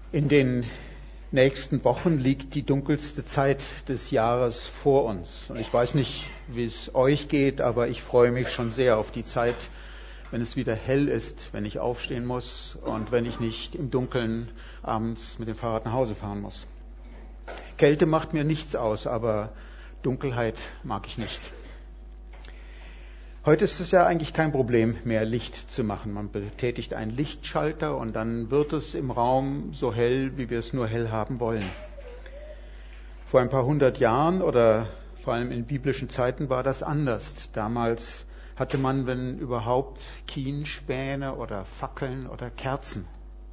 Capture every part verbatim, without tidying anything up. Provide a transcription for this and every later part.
In den nächsten Wochen liegt die dunkelste Zeit des Jahres vor uns. Und ich weiß nicht, wie es euch geht, aber ich freue mich schon sehr auf die Zeit, wenn es wieder hell ist, wenn ich aufstehen muss und wenn ich nicht im Dunkeln abends mit dem Fahrrad nach Hause fahren muss. Kälte macht mir nichts aus, aber Dunkelheit mag ich nicht. Heute ist es ja eigentlich kein Problem mehr, Licht zu machen. Man betätigt einen Lichtschalter und dann wird es im Raum so hell, wie wir es nur hell haben wollen. Vor ein paar hundert Jahren oder vor allem in biblischen Zeiten war das anders. Damals hatte man, wenn überhaupt, Kienspäne oder Fackeln oder Kerzen.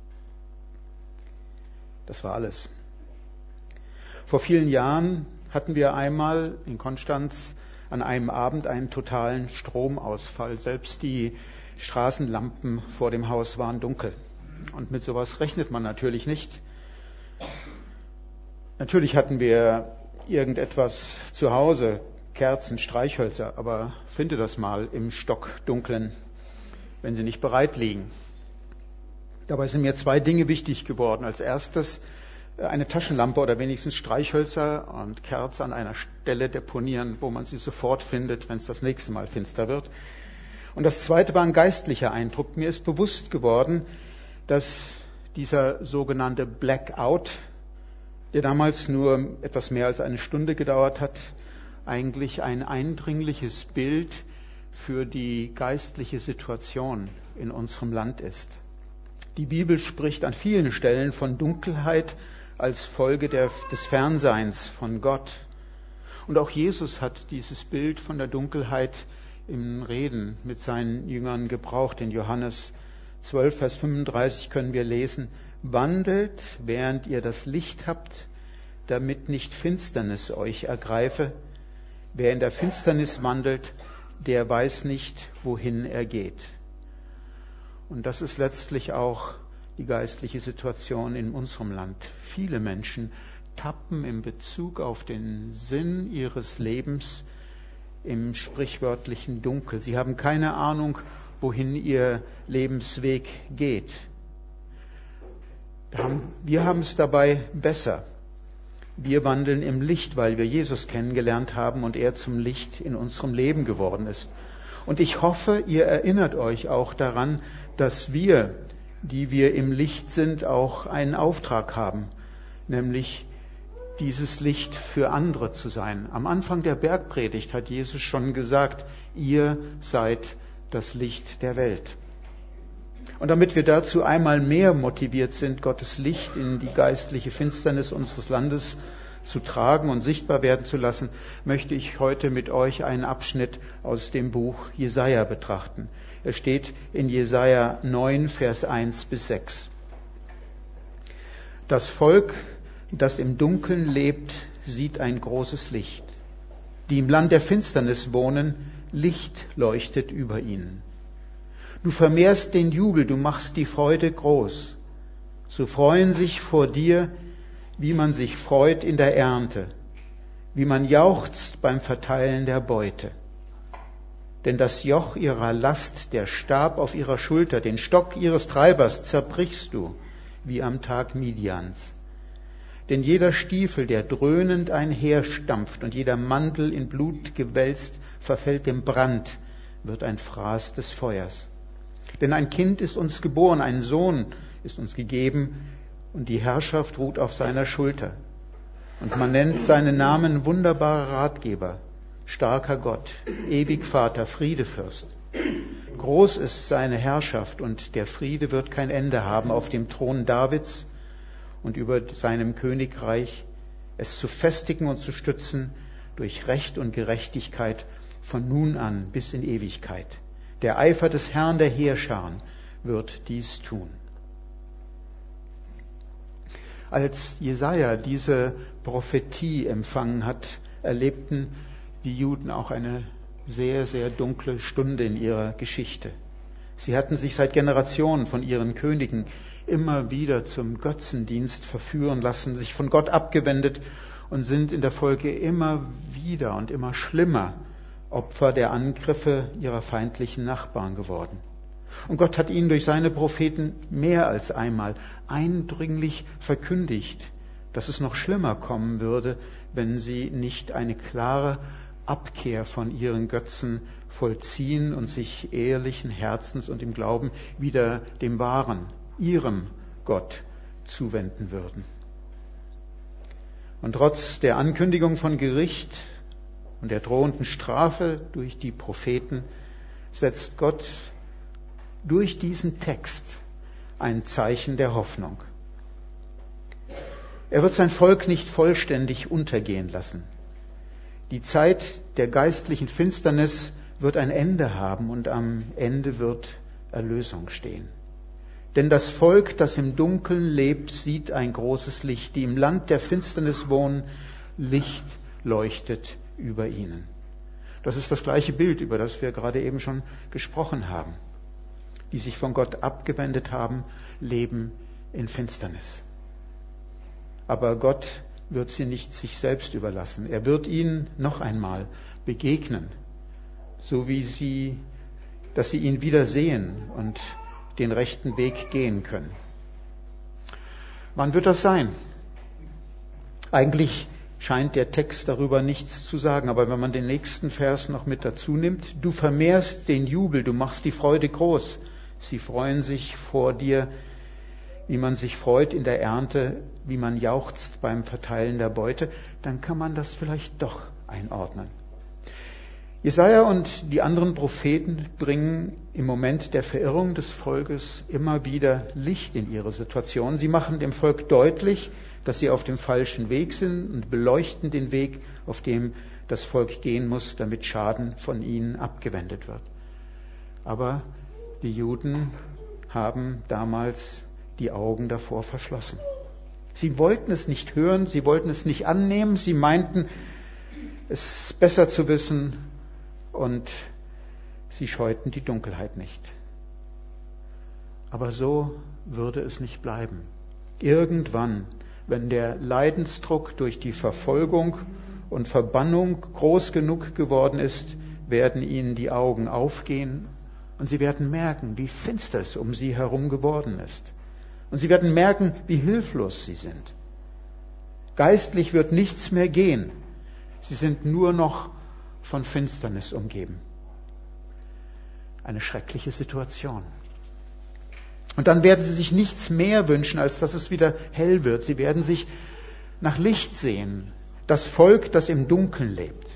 Das war alles. Vor vielen Jahren hatten wir einmal in Konstanz an einem Abend einen totalen Stromausfall. Selbst die Straßenlampen vor dem Haus waren dunkel. Und mit sowas rechnet man natürlich nicht. Natürlich hatten wir irgendetwas zu Hause, Kerzen, Streichhölzer, aber finde das mal im Stockdunklen, wenn sie nicht bereit liegen. Dabei sind mir zwei Dinge wichtig geworden. Als erstes eine Taschenlampe oder wenigstens Streichhölzer und Kerze an einer Stelle deponieren, wo man sie sofort findet, wenn es das nächste Mal finster wird. Und das zweite war ein geistlicher Eindruck. Mir ist bewusst geworden, dass dieser sogenannte Blackout, der damals nur etwas mehr als eine Stunde gedauert hat, eigentlich ein eindringliches Bild für die geistliche Situation in unserem Land ist. Die Bibel spricht an vielen Stellen von Dunkelheit als Folge der, des Fernseins von Gott. Und auch Jesus hat dieses Bild von der Dunkelheit im Reden mit seinen Jüngern gebraucht. In Johannes zwölf, Vers fünfunddreißig können wir lesen: Wandelt, während ihr das Licht habt, damit nicht Finsternis euch ergreife. Wer in der Finsternis wandelt, der weiß nicht, wohin er geht. Und das ist letztlich auch die geistliche Situation in unserem Land. Viele Menschen tappen in Bezug auf den Sinn ihres Lebens im sprichwörtlichen Dunkel. Sie haben keine Ahnung, wohin ihr Lebensweg geht. Wir haben es dabei besser. Wir wandeln im Licht, weil wir Jesus kennengelernt haben und er zum Licht in unserem Leben geworden ist. Und ich hoffe, ihr erinnert euch auch daran, dass wir, die wir im Licht sind, auch einen Auftrag haben, nämlich dieses Licht für andere zu sein. Am Anfang der Bergpredigt hat Jesus schon gesagt, ihr seid das Licht der Welt. Und damit wir dazu einmal mehr motiviert sind, Gottes Licht in die geistliche Finsternis unseres Landes zu tragen und sichtbar werden zu lassen, möchte ich heute mit euch einen Abschnitt aus dem Buch Jesaja betrachten. Er steht in Jesaja neun, Vers eins bis sechs. Das Volk, das im Dunkeln lebt, sieht ein großes Licht. Die im Land der Finsternis wohnen, Licht leuchtet über ihnen. Du vermehrst den Jubel, du machst die Freude groß. So freuen sich vor dir, wie man sich freut in der Ernte, wie man jauchzt beim Verteilen der Beute. Denn das Joch ihrer Last, der Stab auf ihrer Schulter, den Stock ihres Treibers zerbrichst du, wie am Tag Midians. Denn jeder Stiefel, der dröhnend einherstampft und jeder Mantel in Blut gewälzt, verfällt dem Brand, wird ein Fraß des Feuers. Denn ein Kind ist uns geboren, ein Sohn ist uns gegeben, und die Herrschaft ruht auf seiner Schulter. Und man nennt seinen Namen wunderbarer Ratgeber, starker Gott, ewig Vater, Friedefürst. Groß ist seine Herrschaft und der Friede wird kein Ende haben auf dem Thron Davids und über seinem Königreich, es zu festigen und zu stützen durch Recht und Gerechtigkeit von nun an bis in Ewigkeit. Der Eifer des Herrn der Heerscharen wird dies tun. Als Jesaja diese Prophetie empfangen hat, erlebten die Juden auch eine sehr, sehr dunkle Stunde in ihrer Geschichte. Sie hatten sich seit Generationen von ihren Königen immer wieder zum Götzendienst verführen lassen, sich von Gott abgewendet und sind in der Folge immer wieder und immer schlimmer Opfer der Angriffe ihrer feindlichen Nachbarn geworden. Und Gott hat ihnen durch seine Propheten mehr als einmal eindringlich verkündigt, dass es noch schlimmer kommen würde, wenn sie nicht eine klare Abkehr von ihren Götzen vollziehen und sich ehrlichen Herzens und im Glauben wieder dem wahren, ihrem Gott zuwenden würden. Und trotz der Ankündigung von Gericht und der drohenden Strafe durch die Propheten setzt Gott durch diesen Text ein Zeichen der Hoffnung. Er wird sein Volk nicht vollständig untergehen lassen. Die Zeit der geistlichen Finsternis wird ein Ende haben und am Ende wird Erlösung stehen. Denn das Volk, das im Dunkeln lebt, sieht ein großes Licht. Die im Land der Finsternis wohnen, Licht leuchtet über ihnen. Das ist das gleiche Bild, über das wir gerade eben schon gesprochen haben. Die sich von Gott abgewendet haben, leben in Finsternis. Aber Gott wird sie nicht sich selbst überlassen. Er wird ihnen noch einmal begegnen, so wie sie, dass sie ihn wieder sehen und den rechten Weg gehen können. Wann wird das sein? Eigentlich scheint der Text darüber nichts zu sagen, aber wenn man den nächsten Vers noch mit dazu nimmt, du vermehrst den Jubel, du machst die Freude groß. Sie freuen sich vor dir, wie man sich freut in der Ernte, wie man jauchzt beim Verteilen der Beute, dann kann man das vielleicht doch einordnen. Jesaja und die anderen Propheten bringen im Moment der Verirrung des Volkes immer wieder Licht in ihre Situation. Sie machen dem Volk deutlich, dass sie auf dem falschen Weg sind und beleuchten den Weg, auf dem das Volk gehen muss, damit Schaden von ihnen abgewendet wird. Aber die Juden haben damals die Augen davor verschlossen. Sie wollten es nicht hören, sie wollten es nicht annehmen, sie meinten, es besser zu wissen und sie scheuten die Dunkelheit nicht. Aber so würde es nicht bleiben. Irgendwann, wenn der Leidensdruck durch die Verfolgung und Verbannung groß genug geworden ist, werden ihnen die Augen aufgehen und sie werden merken, wie finster es um sie herum geworden ist. Und sie werden merken, wie hilflos sie sind. Geistlich wird nichts mehr gehen. Sie sind nur noch von Finsternis umgeben. Eine schreckliche Situation. Und dann werden sie sich nichts mehr wünschen, als dass es wieder hell wird. Sie werden sich nach Licht sehen. Das Volk, das im Dunkeln lebt.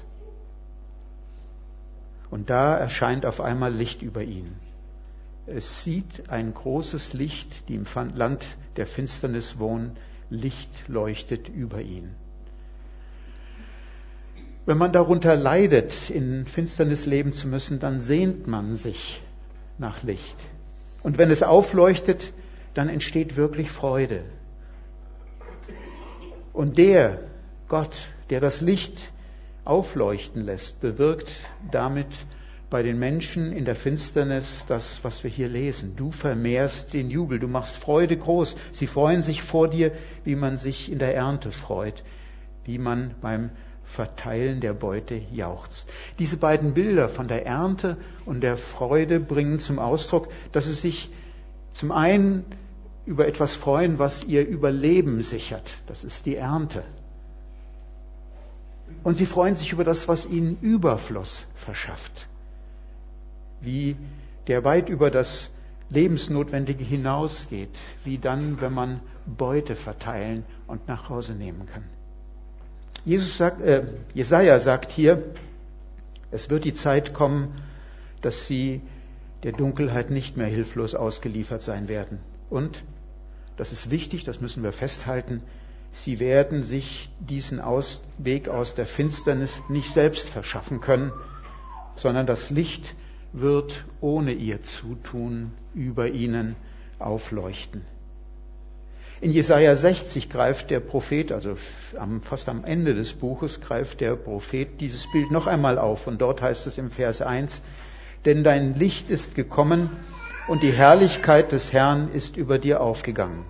Und da erscheint auf einmal Licht über ihnen. Es sieht ein großes Licht, die im Land der Finsternis wohnen. Licht leuchtet über ihnen. Wenn man darunter leidet, in Finsternis leben zu müssen, dann sehnt man sich nach Licht. Und wenn es aufleuchtet, dann entsteht wirklich Freude. Und der Gott, der das Licht aufleuchten lässt, bewirkt damit bei den Menschen in der Finsternis das, was wir hier lesen. Du vermehrst den Jubel, du machst Freude groß. Sie freuen sich vor dir, wie man sich in der Ernte freut, wie man beim Verteilen der Beute jauchzt. Diese beiden Bilder von der Ernte und der Freude bringen zum Ausdruck, dass sie sich zum einen über etwas freuen, was ihr Überleben sichert. Das ist die Ernte. Und sie freuen sich über das, was ihnen Überfluss verschafft. Wie der weit über das Lebensnotwendige hinausgeht, wie dann, wenn man Beute verteilen und nach Hause nehmen kann. Jesus sagt, äh, Jesaja sagt hier, es wird die Zeit kommen, dass sie der Dunkelheit nicht mehr hilflos ausgeliefert sein werden. Und, das ist wichtig, das müssen wir festhalten, sie werden sich diesen aus, Weg aus der Finsternis nicht selbst verschaffen können, sondern das Licht wird ohne ihr Zutun über ihnen aufleuchten. In Jesaja sechzig greift der Prophet, also fast am Ende des Buches, greift der Prophet dieses Bild noch einmal auf. Und dort heißt es im Vers eins, denn dein Licht ist gekommen und die Herrlichkeit des Herrn ist über dir aufgegangen.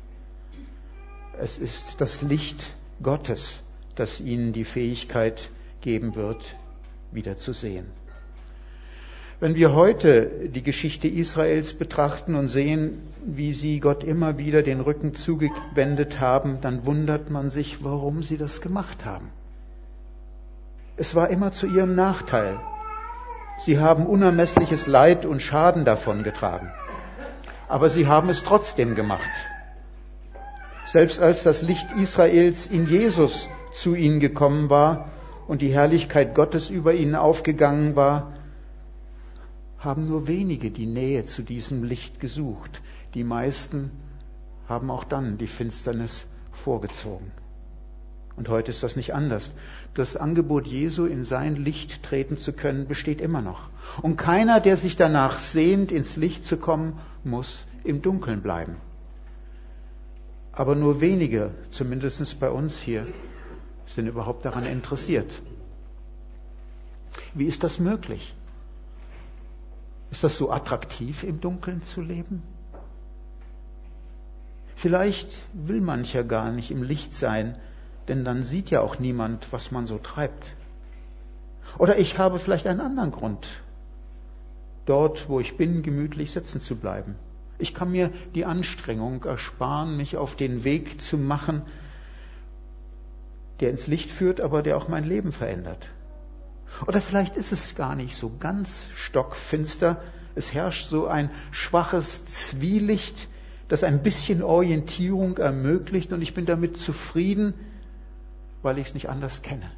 Es ist das Licht Gottes, das ihnen die Fähigkeit geben wird, wieder zu sehen. Wenn wir heute die Geschichte Israels betrachten und sehen, wie sie Gott immer wieder den Rücken zugewendet haben, dann wundert man sich, warum sie das gemacht haben. Es war immer zu ihrem Nachteil. Sie haben unermessliches Leid und Schaden davongetragen. Aber sie haben es trotzdem gemacht. Selbst als das Licht Israels in Jesus zu ihnen gekommen war und die Herrlichkeit Gottes über ihnen aufgegangen war, haben nur wenige die Nähe zu diesem Licht gesucht. Die meisten haben auch dann die Finsternis vorgezogen. Und heute ist das nicht anders. Das Angebot Jesu, in sein Licht treten zu können, besteht immer noch. Und keiner, der sich danach sehnt, ins Licht zu kommen, muss im Dunkeln bleiben. Aber nur wenige, zumindest bei uns hier, sind überhaupt daran interessiert. Wie ist das möglich? Ist das so attraktiv, im Dunkeln zu leben? Vielleicht will mancher gar nicht im Licht sein, denn dann sieht ja auch niemand, was man so treibt. Oder ich habe vielleicht einen anderen Grund, dort, wo ich bin, gemütlich sitzen zu bleiben. Ich kann mir die Anstrengung ersparen, mich auf den Weg zu machen, der ins Licht führt, aber der auch mein Leben verändert. Oder vielleicht ist es gar nicht so ganz stockfinster. Es herrscht so ein schwaches Zwielicht, das ein bisschen Orientierung ermöglicht, und ich bin damit zufrieden, weil ich es nicht anders kenne.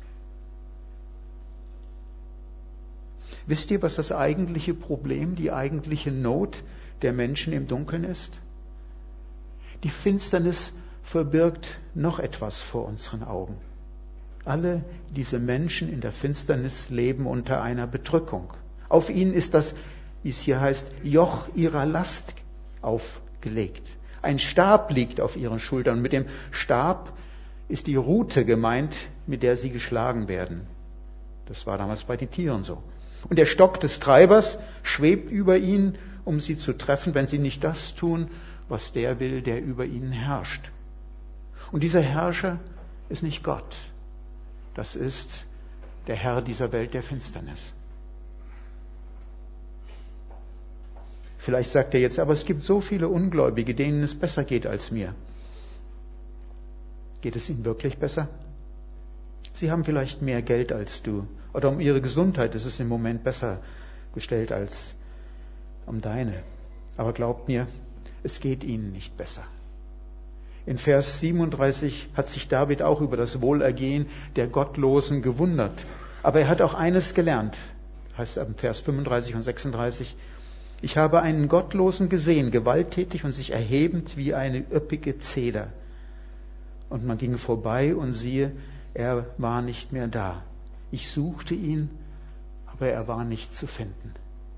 Wisst ihr, was das eigentliche Problem, die eigentliche Not der Menschen im Dunkeln ist? Die Finsternis verbirgt noch etwas vor unseren Augen. Alle diese Menschen in der Finsternis leben unter einer Bedrückung. Auf ihnen ist das, wie es hier heißt, Joch ihrer Last aufgelegt. Ein Stab liegt auf ihren Schultern. Mit dem Stab ist die Rute gemeint, mit der sie geschlagen werden. Das war damals bei den Tieren so. Und der Stock des Treibers schwebt über ihnen, um sie zu treffen, wenn sie nicht das tun, was der will, der über ihnen herrscht. Und dieser Herrscher ist nicht Gott. Das ist der Herr dieser Welt der Finsternis. Vielleicht sagt er jetzt, aber es gibt so viele Ungläubige, denen es besser geht als mir. Geht es ihnen wirklich besser? Sie haben vielleicht mehr Geld als du. Oder um ihre Gesundheit ist es im Moment besser bestellt als um deine. Aber glaubt mir, es geht ihnen nicht besser. In Vers siebenunddreißig hat sich David auch über das Wohlergehen der Gottlosen gewundert. Aber er hat auch eines gelernt, heißt es im Vers fünfunddreißig und sechsunddreißig. Ich habe einen Gottlosen gesehen, gewalttätig und sich erhebend wie eine üppige Zeder. Und man ging vorbei und siehe, er war nicht mehr da. Ich suchte ihn, aber er war nicht zu finden.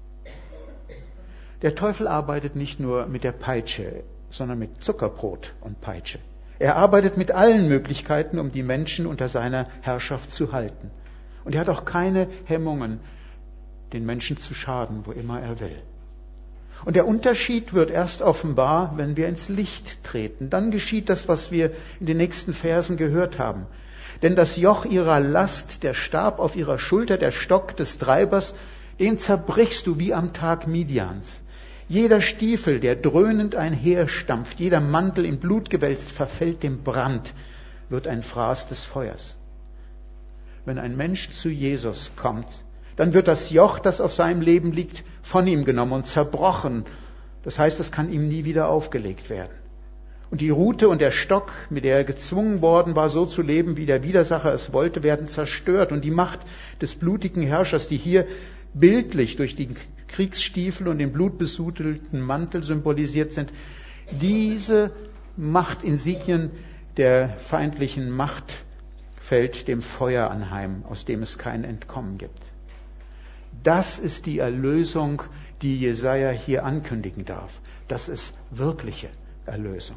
Der Teufel arbeitet nicht nur mit der Peitsche, sondern mit Zuckerbrot und Peitsche. Er arbeitet mit allen Möglichkeiten, um die Menschen unter seiner Herrschaft zu halten. Und er hat auch keine Hemmungen, den Menschen zu schaden, wo immer er will. Und der Unterschied wird erst offenbar, wenn wir ins Licht treten. Dann geschieht das, was wir in den nächsten Versen gehört haben. Denn das Joch ihrer Last, der Stab auf ihrer Schulter, der Stock des Treibers, den zerbrichst du wie am Tag Midians. Jeder Stiefel, der dröhnend einherstampft, jeder Mantel in Blut gewälzt, verfällt dem Brand, wird ein Fraß des Feuers. Wenn ein Mensch zu Jesus kommt, dann wird das Joch, das auf seinem Leben liegt, von ihm genommen und zerbrochen. Das heißt, es kann ihm nie wieder aufgelegt werden. Und die Rute und der Stock, mit der er gezwungen worden war, so zu leben, wie der Widersacher es wollte, werden zerstört. Und die Macht des blutigen Herrschers, die hier bildlich durch die Kriegsstiefel und den blutbesudelten Mantel symbolisiert sind, diese Machtinsignien der feindlichen Macht fällt dem Feuer anheim, aus dem es kein Entkommen gibt. Das ist die Erlösung, die Jesaja hier ankündigen darf. Das ist wirkliche Erlösung.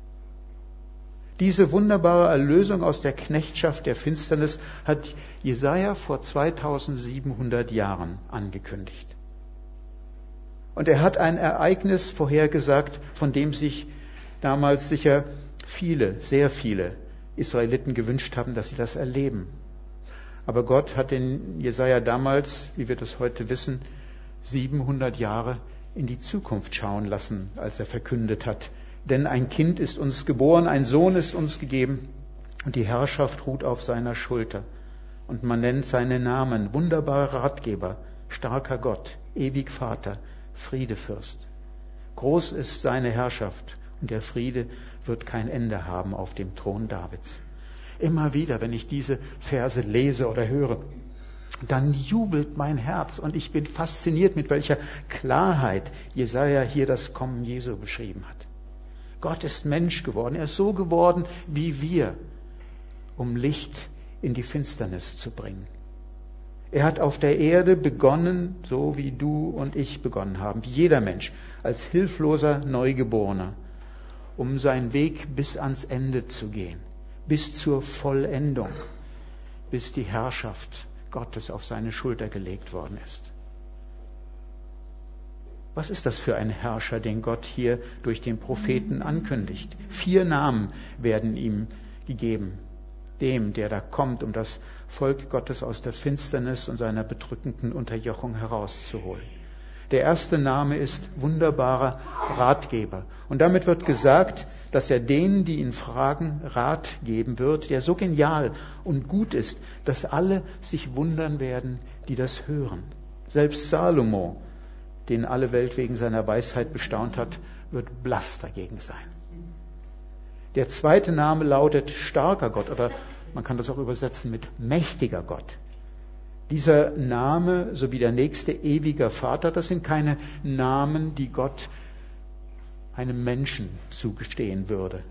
Diese wunderbare Erlösung aus der Knechtschaft der Finsternis hat Jesaja vor zweitausendsiebenhundert Jahren angekündigt. Und er hat ein Ereignis vorhergesagt, von dem sich damals sicher viele, sehr viele Israeliten gewünscht haben, dass sie das erleben. Aber Gott hat den Jesaja damals, wie wir das heute wissen, siebenhundert Jahre in die Zukunft schauen lassen, als er verkündet hat: Denn ein Kind ist uns geboren, ein Sohn ist uns gegeben, und die Herrschaft ruht auf seiner Schulter. Und man nennt seine Namen: wunderbarer Ratgeber, starker Gott, ewig Vater, Friedefürst. Groß ist seine Herrschaft, und der Friede wird kein Ende haben auf dem Thron Davids. Immer wieder, wenn ich diese Verse lese oder höre, dann jubelt mein Herz und ich bin fasziniert, mit welcher Klarheit Jesaja hier das Kommen Jesu beschrieben hat. Gott ist Mensch geworden, er ist so geworden wie wir, um Licht in die Finsternis zu bringen. Er hat auf der Erde begonnen, so wie du und ich begonnen haben, wie jeder Mensch, als hilfloser Neugeborener, um seinen Weg bis ans Ende zu gehen, bis zur Vollendung, bis die Herrschaft Gottes auf seine Schulter gelegt worden ist. Was ist das für ein Herrscher, den Gott hier durch den Propheten ankündigt? Vier Namen werden ihm gegeben. Dem, der da kommt, um das Volk Gottes aus der Finsternis und seiner bedrückenden Unterjochung herauszuholen. Der erste Name ist wunderbarer Ratgeber. Und damit wird gesagt, dass er denen, die ihn fragen, Rat geben wird, der so genial und gut ist, dass alle sich wundern werden, die das hören. Selbst Salomo, den alle Welt wegen seiner Weisheit bestaunt hat, wird blass dagegen sein. Der zweite Name lautet starker Gott, oder man kann das auch übersetzen mit mächtiger Gott. Dieser Name sowie der nächste ewiger Vater, das sind keine Namen, die Gott einem Menschen zugestehen würde.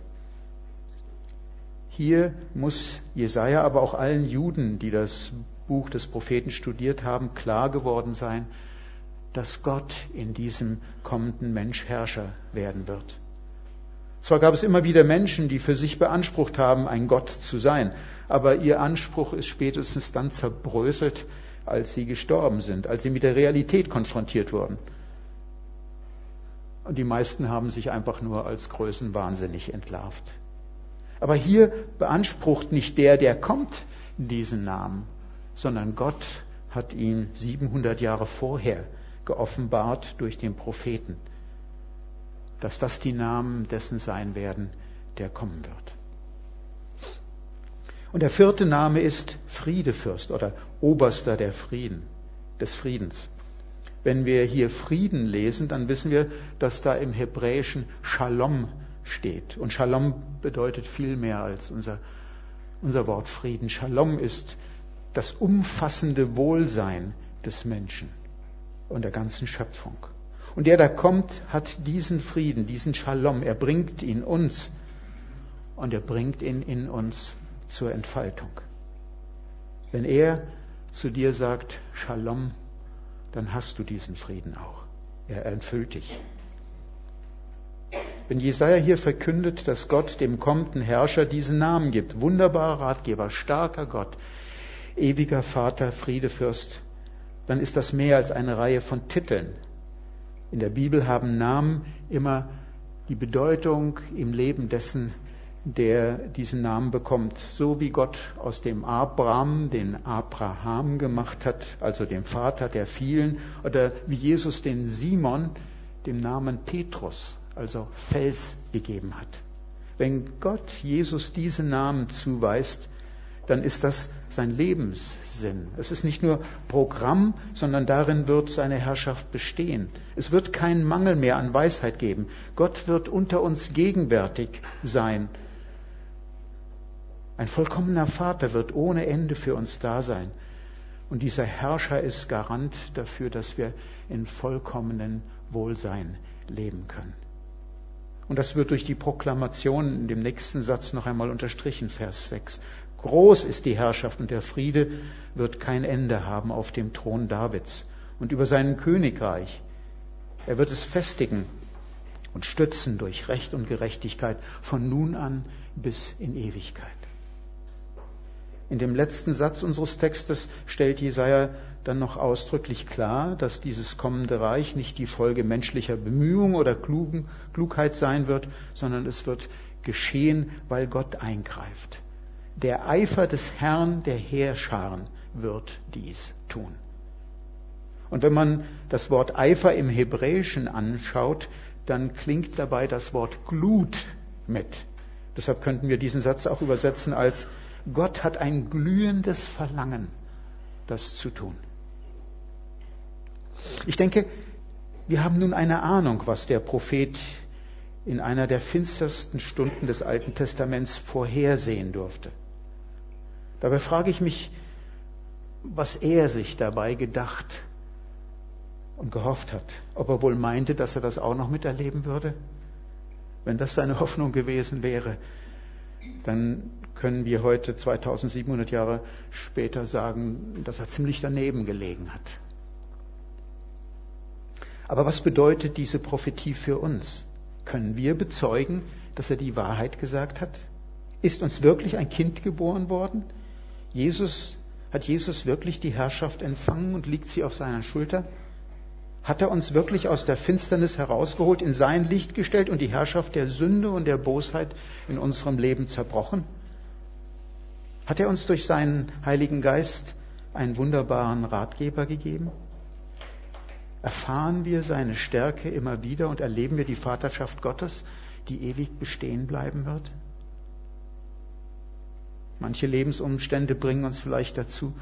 Hier muss Jesaja, aber auch allen Juden, die das Buch des Propheten studiert haben, klar geworden sein, dass Gott in diesem kommenden Mensch Herrscher werden wird. Zwar gab es immer wieder Menschen, die für sich beansprucht haben, ein Gott zu sein, aber ihr Anspruch ist spätestens dann zerbröselt, als sie gestorben sind, als sie mit der Realität konfrontiert wurden. Und die meisten haben sich einfach nur als größenwahnsinnig entlarvt. Aber hier beansprucht nicht der, der kommt, diesen Namen, sondern Gott hat ihn siebenhundert Jahre vorher geoffenbart durch den Propheten, dass das die Namen dessen sein werden, der kommen wird. Und der vierte Name ist Friedefürst oder Oberster der Frieden, des Friedens. Wenn wir hier Frieden lesen, dann wissen wir, dass da im Hebräischen Shalom steht. Und Shalom bedeutet viel mehr als unser, unser Wort Frieden. Shalom ist das umfassende Wohlsein des Menschen und der ganzen Schöpfung. Und der da kommt, hat diesen Frieden, diesen Shalom. Er bringt ihn uns und er bringt ihn in uns zur Entfaltung. Wenn er zu dir sagt, Shalom, dann hast du diesen Frieden auch. Er erfüllt dich. Wenn Jesaja hier verkündet, dass Gott dem kommenden Herrscher diesen Namen gibt, wunderbarer Ratgeber, starker Gott, ewiger Vater, Friedefürst, dann ist das mehr als eine Reihe von Titeln. In der Bibel haben Namen immer die Bedeutung im Leben dessen, der diesen Namen bekommt. So wie Gott aus dem Abraham den Abraham gemacht hat, also dem Vater der vielen, oder wie Jesus den Simon dem Namen Petrus, also Fels, gegeben hat. Wenn Gott Jesus diesen Namen zuweist, dann ist das sein Lebenssinn. Es ist nicht nur Programm, sondern darin wird seine Herrschaft bestehen. Es wird keinen Mangel mehr an Weisheit geben. Gott wird unter uns gegenwärtig sein. Ein vollkommener Vater wird ohne Ende für uns da sein. Und dieser Herrscher ist Garant dafür, dass wir in vollkommenen Wohlsein leben können. Und das wird durch die Proklamation in dem nächsten Satz noch einmal unterstrichen, Vers sechs. Groß ist die Herrschaft und der Friede wird kein Ende haben auf dem Thron Davids und über seinem Königreich. Er wird es festigen und stützen durch Recht und Gerechtigkeit von nun an bis in Ewigkeit. In dem letzten Satz unseres Textes stellt Jesaja dann noch ausdrücklich klar, dass dieses kommende Reich nicht die Folge menschlicher Bemühungen oder Klugen, Klugheit sein wird, sondern es wird geschehen, weil Gott eingreift. Der Eifer des Herrn der Heerscharen wird dies tun. Und wenn man das Wort Eifer im Hebräischen anschaut, dann klingt dabei das Wort Glut mit. Deshalb könnten wir diesen Satz auch übersetzen als: Gott hat ein glühendes Verlangen, das zu tun. Ich denke, wir haben nun eine Ahnung, was der Prophet in einer der finstersten Stunden des Alten Testaments vorhersehen durfte. Dabei frage ich mich, was er sich dabei gedacht und gehofft hat. Ob er wohl meinte, dass er das auch noch miterleben würde? Wenn das seine Hoffnung gewesen wäre, dann können wir heute zweitausendsiebenhundert Jahre später sagen, dass er ziemlich daneben gelegen hat. Aber was bedeutet diese Prophetie für uns? Können wir bezeugen, dass er die Wahrheit gesagt hat? Ist uns wirklich ein Kind geboren worden? Jesus, hat Jesus wirklich die Herrschaft empfangen und liegt sie auf seiner Schulter? Hat er uns wirklich aus der Finsternis herausgeholt, in sein Licht gestellt und die Herrschaft der Sünde und der Bosheit in unserem Leben zerbrochen? Hat er uns durch seinen Heiligen Geist einen wunderbaren Ratgeber gegeben? Erfahren wir seine Stärke immer wieder und erleben wir die Vaterschaft Gottes, die ewig bestehen bleiben wird? Manche Lebensumstände bringen uns vielleicht dazu,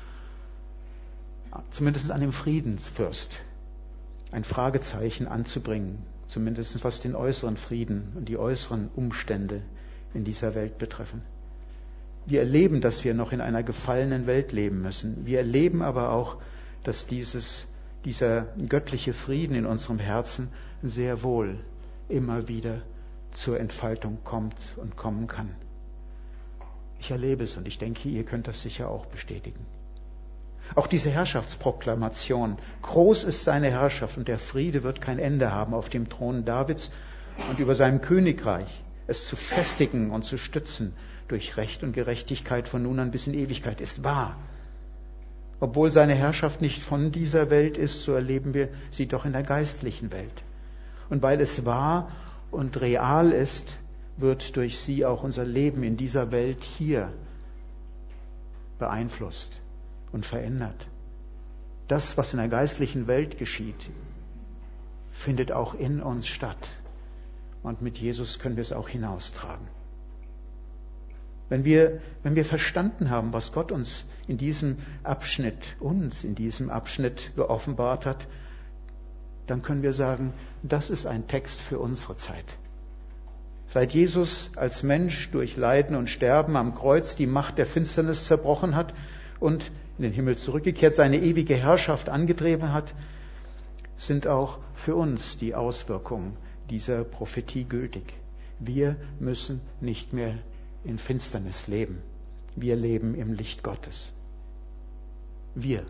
zumindest an dem Friedensfürst ein Fragezeichen anzubringen, zumindest was den äußeren Frieden und die äußeren Umstände in dieser Welt betreffen. Wir erleben, dass wir noch in einer gefallenen Welt leben müssen. Wir erleben aber auch, dass dieses, dieser göttliche Frieden in unserem Herzen sehr wohl immer wieder zur Entfaltung kommt und kommen kann. Ich erlebe es und ich denke, ihr könnt das sicher auch bestätigen. Auch diese Herrschaftsproklamation: Groß ist seine Herrschaft und der Friede wird kein Ende haben auf dem Thron Davids und über seinem Königreich, es zu festigen und zu stützen durch Recht und Gerechtigkeit von nun an bis in Ewigkeit, ist wahr. Obwohl seine Herrschaft nicht von dieser Welt ist, so erleben wir sie doch in der geistlichen Welt. Und weil es wahr und real ist, wird durch sie auch unser Leben in dieser Welt hier beeinflusst und verändert. Das, was in der geistlichen Welt geschieht, findet auch in uns statt. Und mit Jesus können wir es auch hinaustragen. Wenn wir, wenn wir verstanden haben, was Gott uns in diesem Abschnitt, uns in diesem Abschnitt geoffenbart hat, dann können wir sagen, das ist ein Text für unsere Zeit. Seit Jesus als Mensch durch Leiden und Sterben am Kreuz die Macht der Finsternis zerbrochen hat und in den Himmel zurückgekehrt seine ewige Herrschaft angetrieben hat, sind auch für uns die Auswirkungen dieser Prophetie gültig. Wir müssen nicht mehr in Finsternis leben. Wir leben im Licht Gottes. Wir.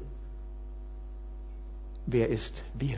Wer ist wir?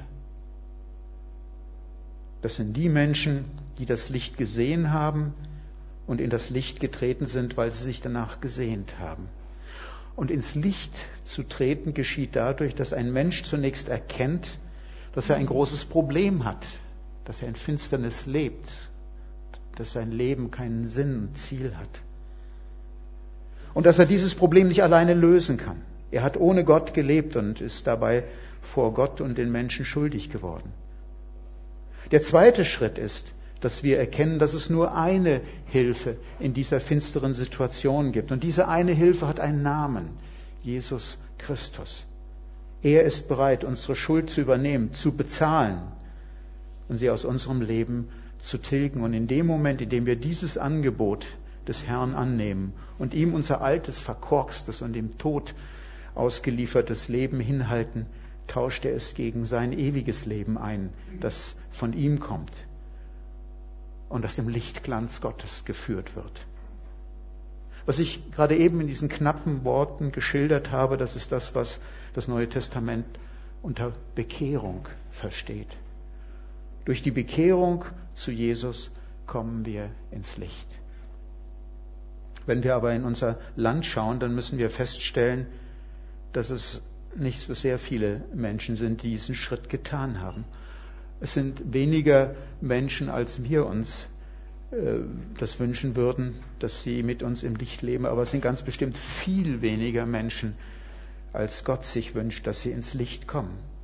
Das sind die Menschen, die das Licht gesehen haben und in das Licht getreten sind, weil sie sich danach gesehnt haben. Und ins Licht zu treten geschieht dadurch, dass ein Mensch zunächst erkennt, dass er ein großes Problem hat, dass er in Finsternis lebt, dass sein Leben keinen Sinn und Ziel hat. Und dass er dieses Problem nicht alleine lösen kann. Er hat ohne Gott gelebt und ist dabei vor Gott und den Menschen schuldig geworden. Der zweite Schritt ist, dass wir erkennen, dass es nur eine Hilfe in dieser finsteren Situation gibt. Und diese eine Hilfe hat einen Namen: Jesus Christus. Er ist bereit, unsere Schuld zu übernehmen, zu bezahlen und sie aus unserem Leben zu tilgen. Und in dem Moment, in dem wir dieses Angebot des Herrn annehmen und ihm unser altes, verkorkstes und dem Tod ausgeliefertes Leben hinhalten, tauscht er es gegen sein ewiges Leben ein, das von ihm kommt und das im Lichtglanz Gottes geführt wird. Was ich gerade eben in diesen knappen Worten geschildert habe, das ist das, was das Neue Testament unter Bekehrung versteht. Durch die Bekehrung zu Jesus kommen wir ins Licht. Wenn wir aber in unser Land schauen, dann müssen wir feststellen, dass es nicht so sehr viele Menschen sind, die diesen Schritt getan haben. Es sind weniger Menschen, als wir uns äh, das wünschen würden, dass sie mit uns im Licht leben, aber es sind ganz bestimmt viel weniger Menschen, als Gott sich wünscht, dass sie ins Licht kommen.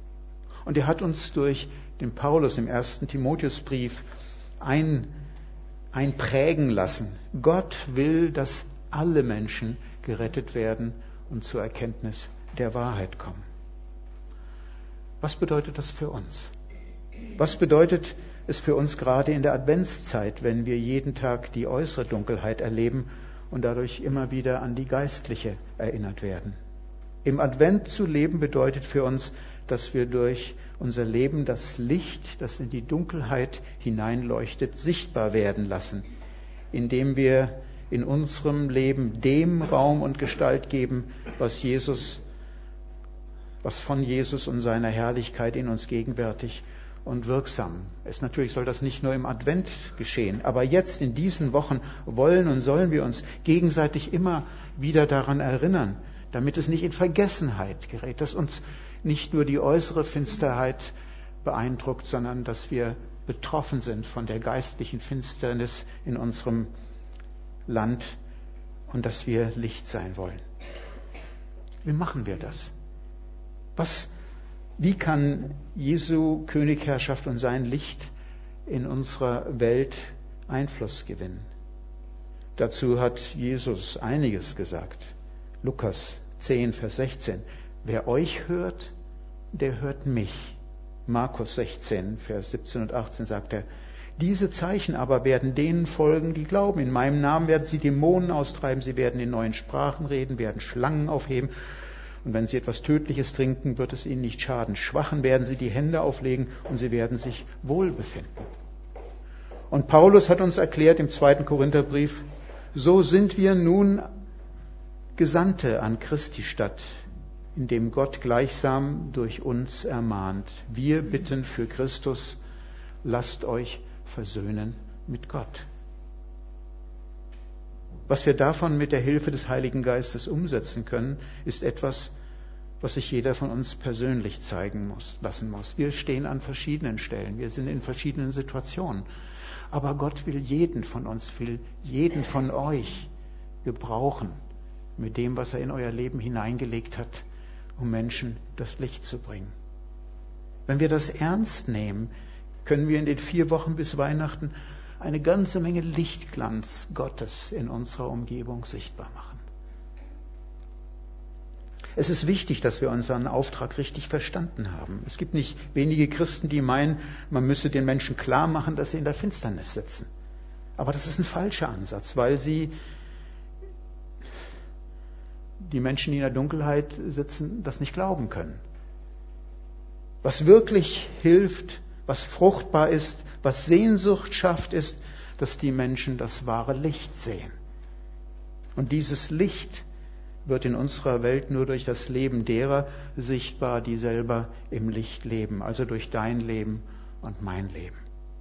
Und er hat uns durch den Paulus im ersten Timotheusbrief ein, einprägen lassen. Gott will, dass alle Menschen gerettet werden und zur Erkenntnis der Wahrheit kommen. Was bedeutet das für uns? Was bedeutet es für uns gerade in der Adventszeit, wenn wir jeden Tag die äußere Dunkelheit erleben und dadurch immer wieder an die geistliche erinnert werden? Im Advent zu leben bedeutet für uns, dass wir durch unser Leben das Licht, das in die Dunkelheit hineinleuchtet, sichtbar werden lassen, indem wir in unserem Leben dem Raum und Gestalt geben, was Jesus, was von Jesus und seiner Herrlichkeit in uns gegenwärtig und wirksam ist. Natürlich soll das nicht nur im Advent geschehen, aber jetzt in diesen Wochen wollen und sollen wir uns gegenseitig immer wieder daran erinnern, damit es nicht in Vergessenheit gerät, dass uns nicht nur die äußere Finsterheit beeindruckt, sondern dass wir betroffen sind von der geistlichen Finsternis in unserem Land und dass wir Licht sein wollen. Wie machen wir das? Was, wie kann Jesu Königherrschaft und sein Licht in unserer Welt Einfluss gewinnen? Dazu hat Jesus einiges gesagt. Lukas zehn, Vers sechzehn. Wer euch hört, der hört mich. Markus sechzehn, Vers siebzehn und achtzehn sagt er, diese Zeichen aber werden denen folgen, die glauben. In meinem Namen werden sie Dämonen austreiben, sie werden in neuen Sprachen reden, werden Schlangen aufheben. Und wenn sie etwas Tödliches trinken, wird es ihnen nicht schaden. Schwachen werden sie die Hände auflegen und sie werden sich wohl befinden. Und Paulus hat uns erklärt im zweiten Korintherbrief, so sind wir nun Gesandte an Christi Stadt, indem Gott gleichsam durch uns ermahnt. Wir bitten für Christus, lasst euch versöhnen mit Gott. Was wir davon mit der Hilfe des Heiligen Geistes umsetzen können, ist etwas, was sich jeder von uns persönlich zeigen muss, lassen muss. Wir stehen an verschiedenen Stellen, wir sind in verschiedenen Situationen. Aber Gott will jeden von uns, will jeden von euch gebrauchen mit dem, was er in euer Leben hineingelegt hat, um Menschen das Licht zu bringen. Wenn wir das ernst nehmen, können wir in den vier Wochen bis Weihnachten eine ganze Menge Lichtglanz Gottes in unserer Umgebung sichtbar machen. Es ist wichtig, dass wir unseren Auftrag richtig verstanden haben. Es gibt nicht wenige Christen, die meinen, man müsse den Menschen klar machen, dass sie in der Finsternis sitzen. Aber das ist ein falscher Ansatz, weil sie die Menschen, die in der Dunkelheit sitzen, das nicht glauben können. Was wirklich hilft, was fruchtbar ist, was Sehnsucht schafft, ist, dass die Menschen das wahre Licht sehen. Und dieses Licht wird in unserer Welt nur durch das Leben derer sichtbar, die selber im Licht leben, also durch dein Leben und mein Leben.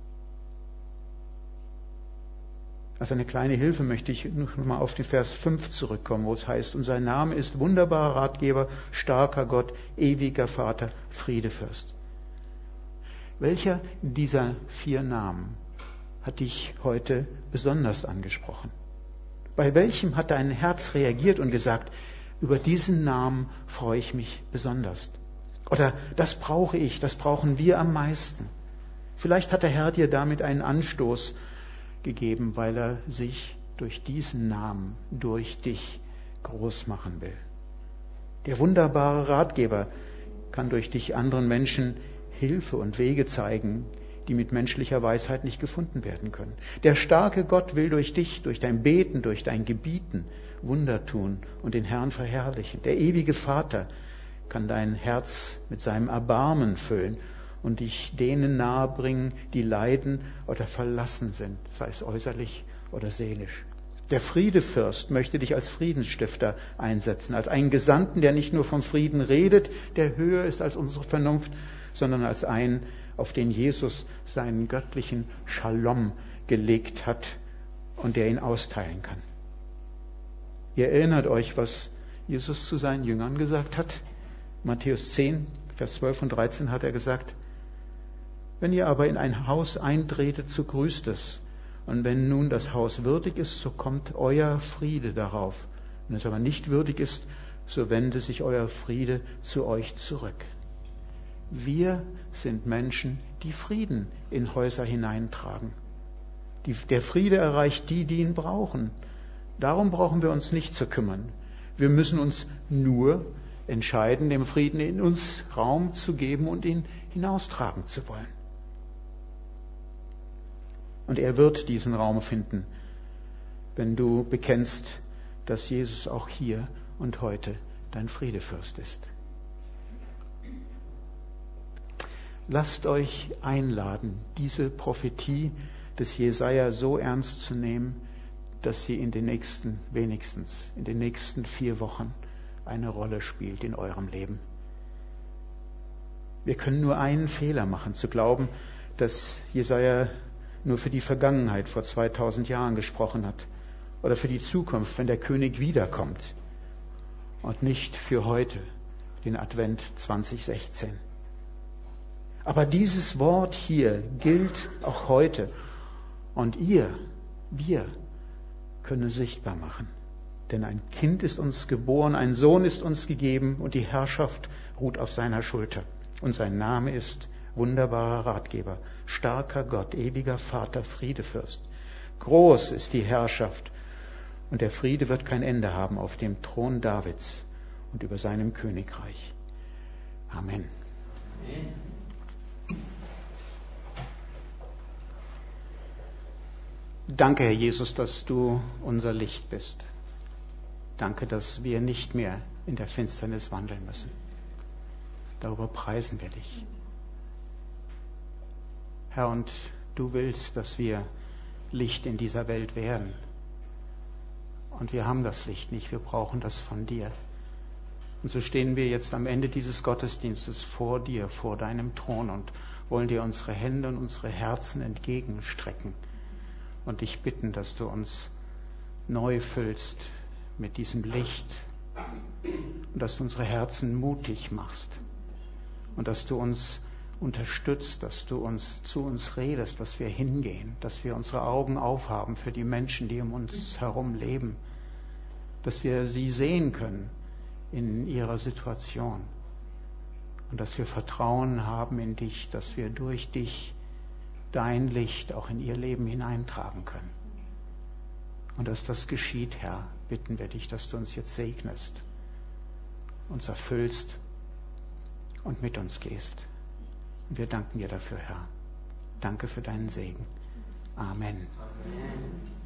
Als eine kleine Hilfe möchte ich noch mal auf den Vers fünf zurückkommen, wo es heißt, und sein Name ist wunderbarer Ratgeber, starker Gott, ewiger Vater, Friedefürst. Welcher dieser vier Namen hat dich heute besonders angesprochen? Bei welchem hat dein Herz reagiert und gesagt, über diesen Namen freue ich mich besonders? Oder das brauche ich, das brauchen wir am meisten. Vielleicht hat der Herr dir damit einen Anstoß gegeben, weil er sich durch diesen Namen, durch dich groß machen will. Der wunderbare Ratgeber kann durch dich anderen Menschen Hilfe und Wege zeigen, die mit menschlicher Weisheit nicht gefunden werden können. Der starke Gott will durch dich, durch dein Beten, durch dein Gebieten Wunder tun und den Herrn verherrlichen. Der ewige Vater kann dein Herz mit seinem Erbarmen füllen und dich denen nahebringen, die leiden oder verlassen sind, sei es äußerlich oder seelisch. Der Friedefürst möchte dich als Friedensstifter einsetzen, als einen Gesandten, der nicht nur vom Frieden redet, der höher ist als unsere Vernunft, sondern als einen, auf den Jesus seinen göttlichen Shalom gelegt hat und der ihn austeilen kann. Ihr erinnert euch, was Jesus zu seinen Jüngern gesagt hat? Matthäus zehn, Vers zwölf und dreizehn hat er gesagt, wenn ihr aber in ein Haus eintretet, so grüßt es. Und wenn nun das Haus würdig ist, so kommt euer Friede darauf. Wenn es aber nicht würdig ist, so wende sich euer Friede zu euch zurück. Wir sind Menschen, die Frieden in Häuser hineintragen. Die, der Friede erreicht die, die ihn brauchen. Darum brauchen wir uns nicht zu kümmern. Wir müssen uns nur entscheiden, dem Frieden in uns Raum zu geben und ihn hinaustragen zu wollen. Und er wird diesen Raum finden, wenn du bekennst, dass Jesus auch hier und heute dein Friedefürst ist. Lasst euch einladen, diese Prophetie des Jesaja so ernst zu nehmen, dass sie in den nächsten, wenigstens in den nächsten vier Wochen eine Rolle spielt in eurem Leben. Wir können nur einen Fehler machen, zu glauben, dass Jesaja nur für die Vergangenheit vor zweitausend Jahren gesprochen hat oder für die Zukunft, wenn der König wiederkommt und nicht für heute, den Advent zwanzig sechzehn. Aber dieses Wort hier gilt auch heute und ihr, wir können es sichtbar machen. Denn ein Kind ist uns geboren, ein Sohn ist uns gegeben und die Herrschaft ruht auf seiner Schulter. Und sein Name ist wunderbarer Ratgeber, starker Gott, ewiger Vater, Friedefürst. Groß ist die Herrschaft und der Friede wird kein Ende haben auf dem Thron Davids und über seinem Königreich. Amen. Amen. Danke, Herr Jesus, dass du unser Licht bist. Danke, dass wir nicht mehr in der Finsternis wandeln müssen. Darüber preisen wir dich. Herr, und du willst, dass wir Licht in dieser Welt werden. Und wir haben das Licht nicht, wir brauchen das von dir. Und so stehen wir jetzt am Ende dieses Gottesdienstes vor dir, vor deinem Thron und wollen dir unsere Hände und unsere Herzen entgegenstrecken und dich bitten, dass du uns neu füllst mit diesem Licht und dass du unsere Herzen mutig machst und dass du uns unterstützt, dass du uns zu uns redest, dass wir hingehen, dass wir unsere Augen aufhaben für die Menschen, die um uns herum leben, dass wir sie sehen können in ihrer Situation und dass wir Vertrauen haben in dich, dass wir durch dich dein Licht auch in ihr Leben hineintragen können. Und dass das geschieht, Herr, bitten wir dich, dass du uns jetzt segnest, uns erfüllst und mit uns gehst. Und wir danken dir dafür, Herr. Danke für deinen Segen. Amen. Amen.